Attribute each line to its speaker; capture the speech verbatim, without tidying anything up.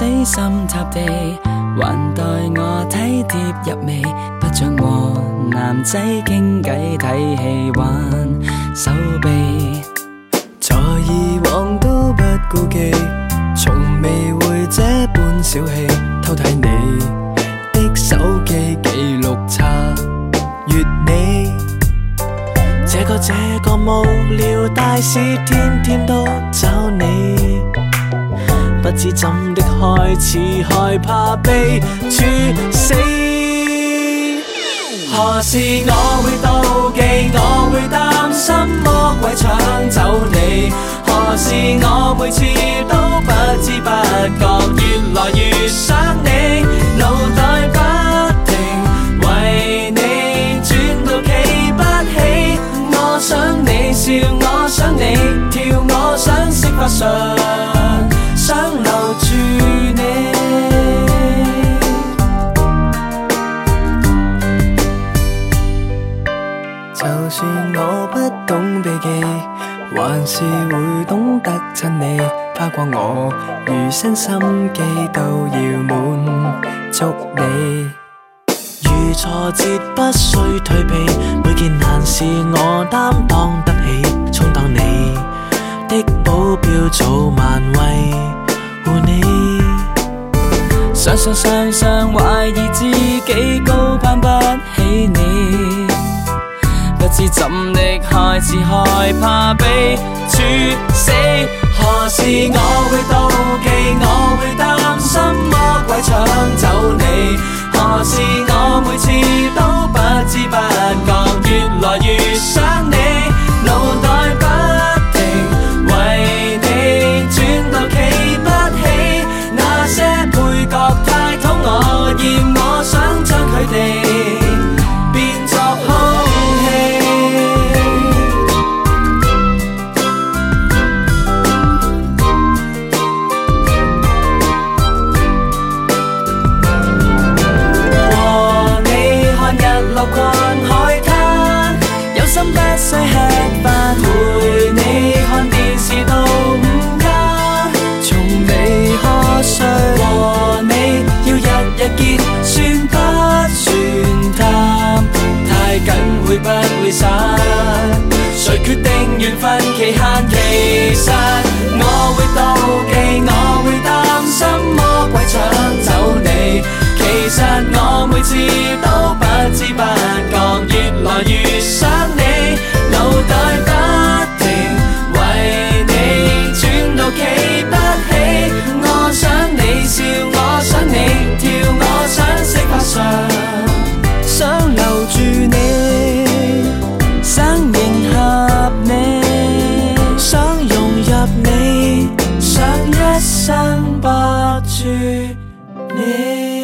Speaker 1: 死心塌地，還待我體貼入微，不像和男仔傾偈睇戲玩手臂。
Speaker 2: 在以往都不顧忌，從未會這般小氣，偷睇你的手機記錄查閱你，這個這個無聊大事天天都找你，不知怎的開始害怕被處死。何時我會妒忌，我會擔心魔鬼搶走你，何時我每次都不知不覺越來越想你，腦袋不停為你轉到企不起，我想你笑，我想你跳，我想識法術，想留住你。就算我不懂避忌，還是會懂得親你，花過我餘生心機都要滿足你。遇挫折不需退避，每件難事我擔當得起，充當你的保鏢早晚為護你。
Speaker 1: 常常常常懷疑自己高攀不起你，不知怎的開始害怕被處死。
Speaker 2: 何時我會妒忌，我會擔心魔鬼搶走你，何時我每次都不知不覺越來越想你，腦袋不停為你轉到企不起，那些配角太討我厭，我想將佢哋變作空氣。逛海灘，有心不需吃飯，陪你看電視到午間，從未瞌睡，和你要日日見，算不算淡？太緊會不會散？誰決定緣分期限？其實我會妒忌，我會擔心魔鬼搶走你，其實我每次都不知不覺越來越想你，腦袋不停為你轉到企不起，我想你笑，我想你跳，我想識法術，想留住你，
Speaker 1: 想迎合你，
Speaker 2: 想融入你，想一生抱住你。